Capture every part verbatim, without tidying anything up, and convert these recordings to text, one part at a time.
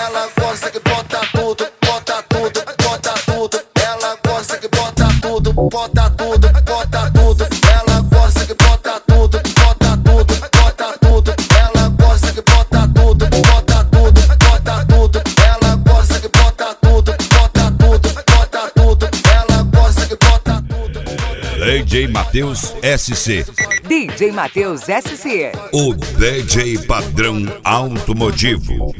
ela gosta que bota tudo, bota tudo, bota tudo. Ela gosta que bota tudo, bota tudo, bota tudo. Ela gosta que bota tudo, bota tudo, bota tudo. Ela gosta que bota tudo, bota tudo, bota tudo. Ela gosta que bota tudo, bota tudo, bota tudo. Ela gosta que bota tudo. D J Matheus S C. D J Matheus S C. O D J padrão automotivo.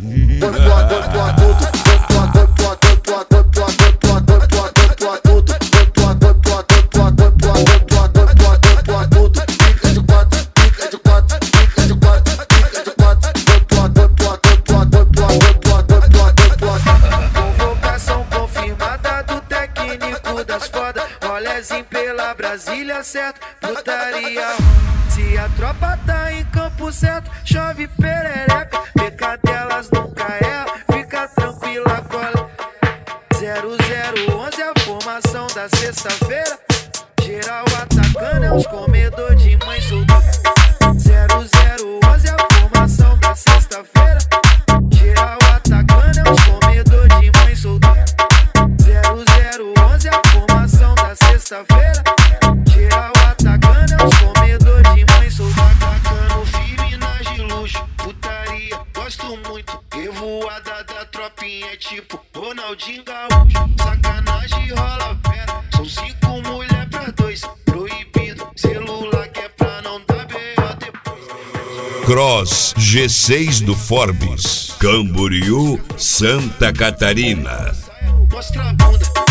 Convocação confirmada do técnico das fodas. Rolezinho pela Brasília, certo? Putaria. Se a tropa tá em campo certo, chove perereca. Pecadelas nunca erra, fica tranquila, cola. Zero zero onze a formação da sexta-feira. Geral atacando é os comedor de mãe solteira. Zero zero onze a formação da sexta-feira. Geral atacando é os comedor de mãe solteira. Zero zero onze a formação da sexta-feira. Geral atacando é os comedor de mãe solteira. Atacando firme nas de luxo, putaria, gosto muito. Revoada da tropinha tipo Ronaldinho Gaúcho. Sacanagem rola pera, são cinco mulher pra dois. Proibido, celular que é pra não dar B O depois. Cross G seis do Forbes, Camboriú, Santa Catarina. Mostra a bunda.